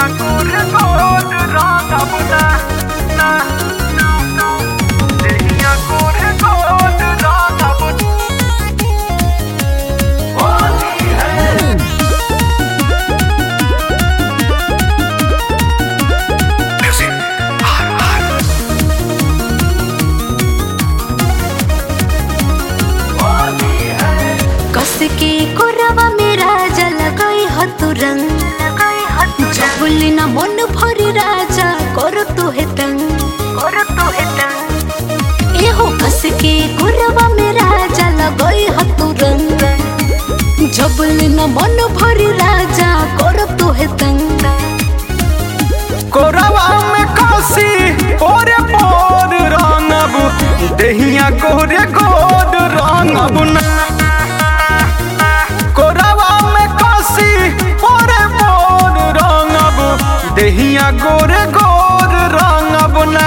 गोरे गोद रांगब ना ना देहिया गोरे गोद रांगब होली है। कस के कोरवा मेरा जल गई हतु रंग जबुली न मन भरी राजा कर तू है तंग एहो कस के कोरवा मेरा जल गई हतु रंग जबुली न मन भरी राजा कर तू है तंग कोरवा में कसी पोरे पोर रांगब देहिया गोरे गोद रांगब ना कोरवा में कसी पोरे पोर रांगब देहिया गोरे गोद रांगब ना।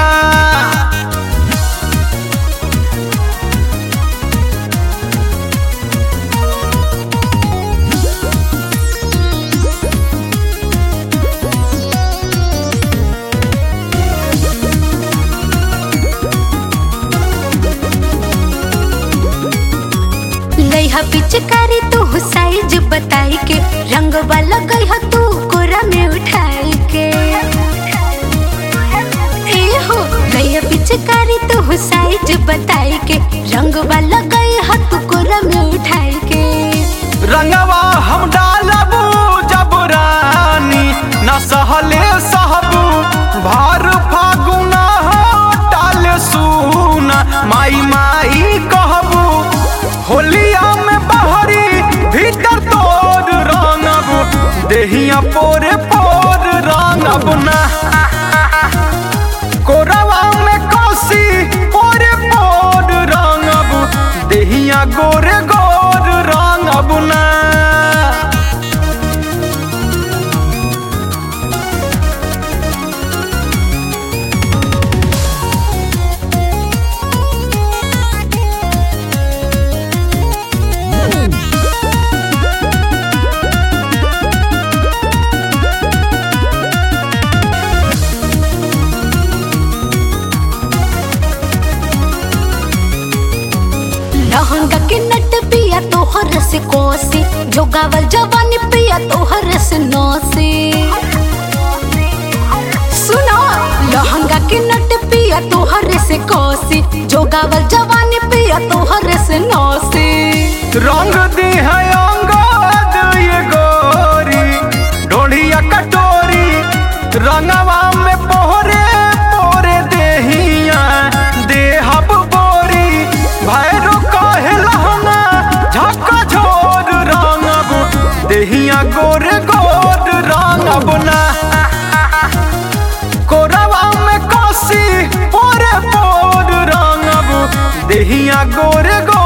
लइहा पिचकारी तू साइज बताई के रंग वाला गई हा तू कोरा में उठाई के ए हो लइहा पिचकारी तू साइज बताई के रंग वाला गई हा तू कोरा में उठाई के रंगवा हम डालबू जब रानी न सहले सहबू भार फागुना हो टाल सूना माई माई कहबू होलिया में बहरी भीतर तोर रांगब देहिया पोरे पोर रांगब ना कोरवा में कसी पोरे पोर रांगब देहिया गोरे गोर रांगब ना। लहंगा के नट पिया तोहर से कोसी जोगावल जवानी पिया तोहर से नौसी सुनो लहंगा के नट पिया तोहर से कोसी जोगावल जवानी पिया तोहर से नौसी रंग दी है अंगद ये गोरी ढोलिया कटोरी रंगवा में पोहरे पोरे देहिया देहब बोरी भैरो कहे लहंगा झक्का झोर रांगब देहिया गोरे गोद रांगब ना कोरवा में कसी पोरे पोर रांगब देहिया गोरे गोद